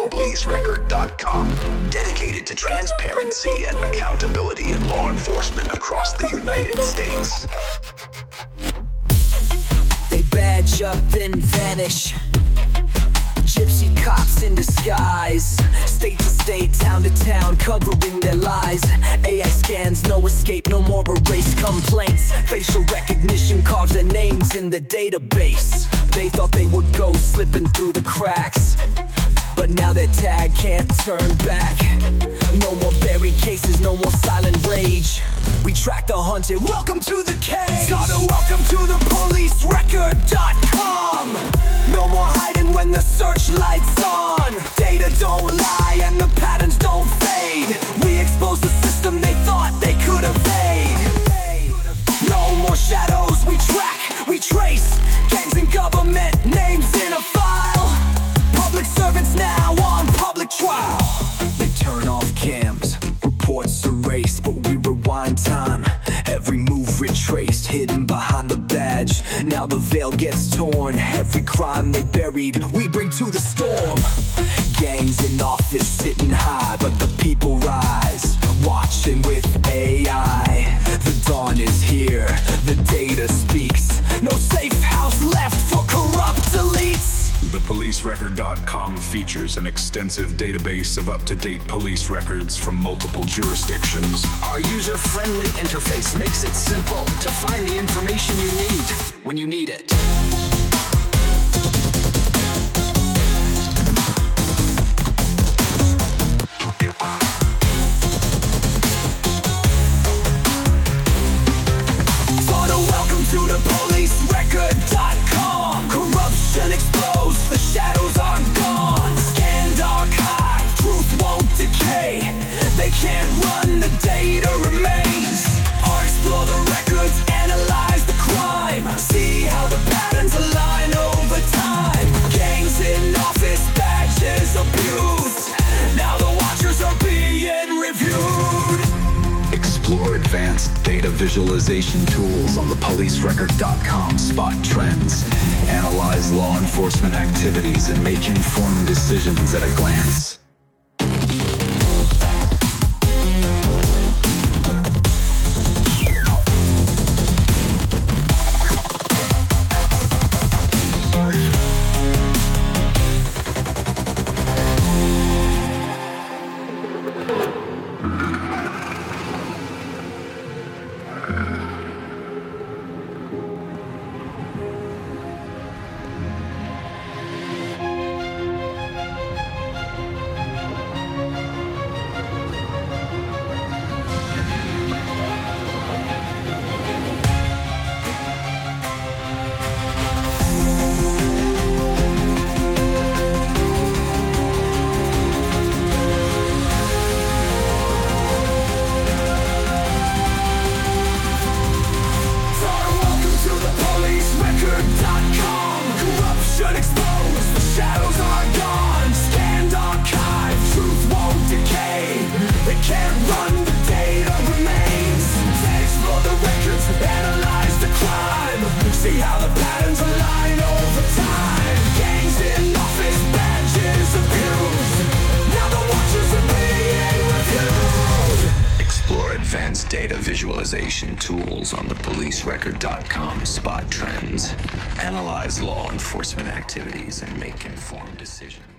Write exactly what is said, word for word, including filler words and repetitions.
police record dot com, dedicated to transparency and accountability in law enforcement across the United States. They badge up then vanish. Gypsy cops in disguise, state to state, town to town, covering their lies. A I scans, no escape, no more erase complaints. Facial recognition carves their names in the database. They thought they would go slipping through the cracks, but now their tag can't turn back. No more buried cases, no more silent rage. We track the hunted, welcome to the cage. Gotta welcome to the police record dot com. No more hiding when the searchlight's on. Data don't lie and the patterns don't fade. We expose the system they thought they could evade. No more shadows, we track, we trace. Gangs and government, names in a file. Public servants now on public trial. They turn off cams, reports erased, but we rewind time. Every move retraced, hidden behind the badge. Now the veil gets torn. Every crime they buried, we bring to the storm. Gangs in office sitting high, but the people rise, watching with A I. The dawn is here, the data speaks. No safe house left for corrupt elites. The police record dot com features an extensive database of up-to-date police records from multiple jurisdictions. Our user-friendly interface makes it simple to find the information you need when you need it. Welcome to the police record dot com. Corruption exposed, the shadows are gone. Scanned archive, truth won't decay. They can't run, the data remains. Or explore the records, analyze the crime. See how the patterns align over time. Gangs in office, badges abused. Now the watchers are being reviewed. Explore advanced data visualization tools on the police record dot com. Spot trends, analyze law enforcement activities, and make informed decisions at a glance. See how the patterns align over time. Gangs in office, badges abused. Now the watchers are being reviewed. Explore advanced data visualization tools on the police record dot com. Spot trends, analyze law enforcement activities, and make informed decisions.